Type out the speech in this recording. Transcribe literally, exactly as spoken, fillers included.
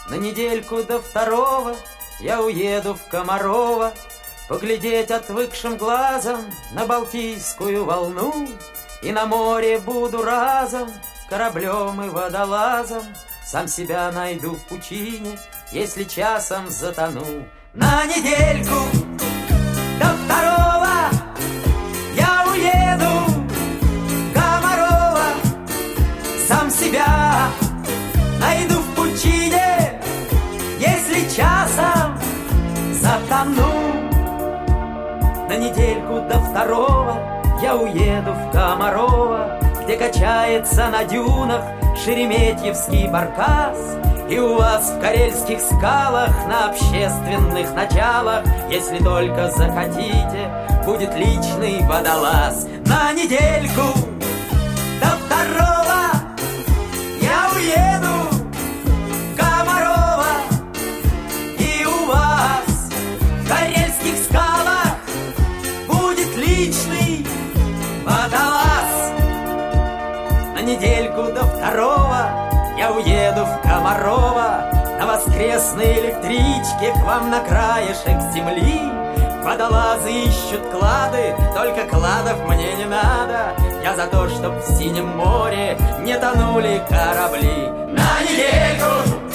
На недельку до второго я уеду в Комарово, поглядеть отвыкшим глазом на Балтийскую волну. И на море буду разом кораблем и водолазом, сам себя найду в пучине, если часом затону. На недельку до второго я уеду в Комарово, сам себя найду в пучине, если часом затону. На недельку до второго я уеду в Комарово, где качается на дюнах шереметьевский баркас. И у вас в карельских скалах на общественных началах, если только захотите, будет личный водолаз. На недельку до второго я уеду в Комарово, и у вас в карельских скалах будет личный водолаз. На недельку до второго я уеду в Комарово на воскресной электричке к вам на краешек земли. Водолазы ищут клады, только кладов мне не надо. Я за то, чтоб в синем море не тонули корабли. На недельку